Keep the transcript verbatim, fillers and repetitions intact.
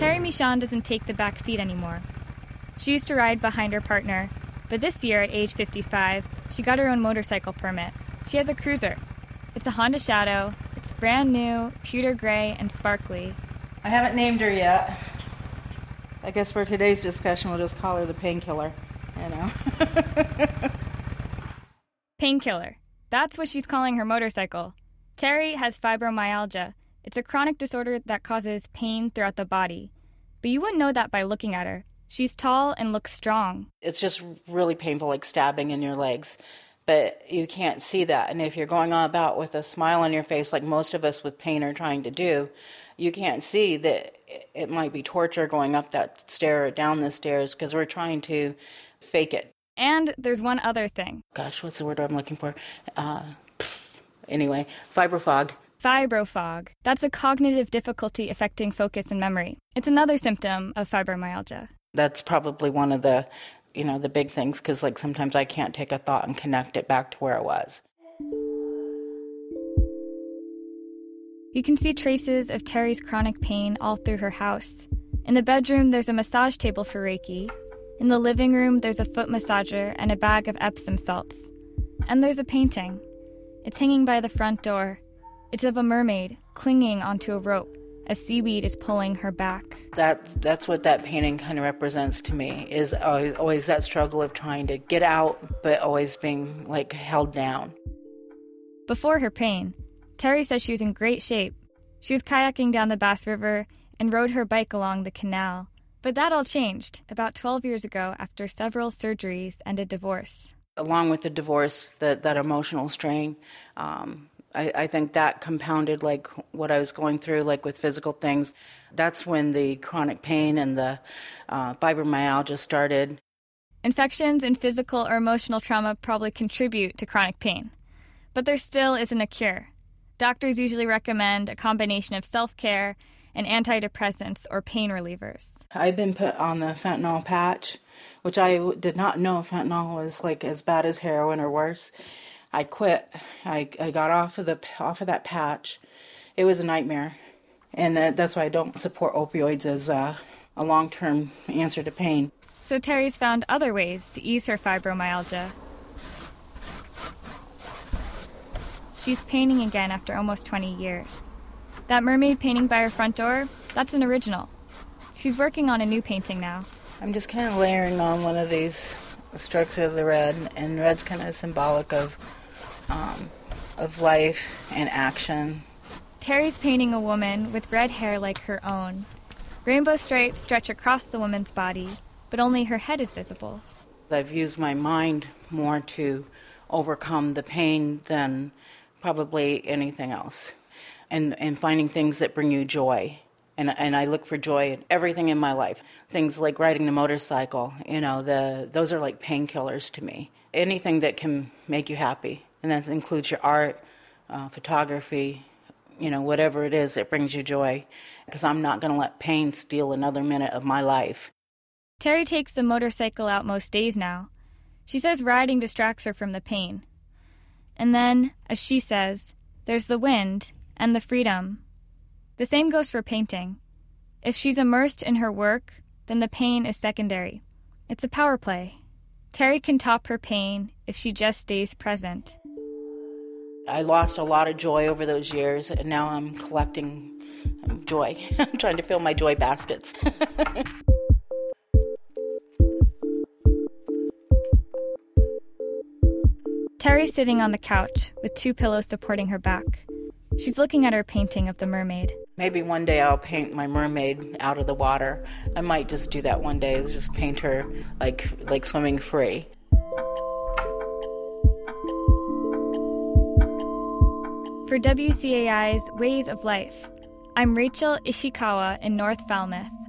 Terry Michon doesn't take the back seat anymore. She used to ride behind her partner, but this year, at age fifty-five, she got her own motorcycle permit. She has a cruiser. It's a Honda Shadow. It's brand new, pewter gray, and sparkly. I haven't named her yet. I guess for today's discussion, we'll just call her the painkiller, you know. Painkiller. That's what she's calling her motorcycle. Terry has fibromyalgia. It's a chronic disorder that causes pain throughout the body. But you wouldn't know that by looking at her. She's tall and looks strong. It's just really painful, like stabbing in your legs. But you can't see that. And if you're going on about with a smile on your face, like most of us with pain are trying to do, you can't see that it might be torture going up that stair or down the stairs because we're trying to fake it. And there's one other thing. Gosh, what's the word I'm looking for? Uh, anyway, fibrofog. Fibrofog. That's a cognitive difficulty affecting focus and memory. It's another symptom of fibromyalgia. That's probably one of the, you know, the big things, because like sometimes I can't take a thought and connect it back to where it was. You can see traces of Terry's chronic pain all through her house. In the bedroom, there's a massage table for Reiki. In the living room, there's a foot massager and a bag of Epsom salts. And there's a painting. It's hanging by the front door. It's of a mermaid clinging onto a rope as seaweed is pulling her back. That That's what that painting kind of represents to me, is always, always that struggle of trying to get out, but always being, like, held down. Before her pain, Terry says she was in great shape. She was kayaking down the Bass River and rode her bike along the canal. But that all changed about twelve years ago after several surgeries and a divorce. Along with the divorce, that, that emotional strain, um, I, I think that compounded like what I was going through, like with physical things. That's when the chronic pain and the uh, fibromyalgia started. Infections and physical or emotional trauma probably contribute to chronic pain. But there still isn't a cure. Doctors usually recommend a combination of self-care and antidepressants or pain relievers. I've been put on the fentanyl patch, which I did not know fentanyl was like as bad as heroin or worse. I quit. I, I got off of the off of that patch. It was a nightmare, and uh, that's why I don't support opioids as uh, a long-term answer to pain. So Terry's found other ways to ease her fibromyalgia. She's painting again after almost twenty years. That mermaid painting by her front door, that's an original. She's working on a new painting now. I'm just kind of layering on one of these strokes of the red, and red's kind of symbolic of um, of life and action. Terry's painting a woman with red hair like her own. Rainbow stripes stretch across the woman's body, but only her head is visible. I've used my mind more to overcome the pain than probably anything else, and, and finding things that bring you joy. And, and I look for joy in everything in my life. Things like riding the motorcycle, you know, the those are like painkillers to me. Anything that can make you happy. And that includes your art, uh, photography, you know, whatever it is that brings you joy. Because I'm not going to let pain steal another minute of my life. Terry takes the motorcycle out most days now. She says riding distracts her from the pain. And then, as she says, there's the wind and the freedom. The same goes for painting. If she's immersed in her work, then the pain is secondary. It's a power play. Terry can top her pain if she just stays present. I lost a lot of joy over those years, and now I'm collecting joy. I'm trying to fill my joy baskets. Terry's sitting on the couch with two pillows supporting her back. She's looking at her painting of the mermaid. Maybe one day I'll paint my mermaid out of the water. I might just do that one day, is just paint her like like swimming free. For W C A I's Ways of Life, I'm Rachel Ishikawa in North Falmouth.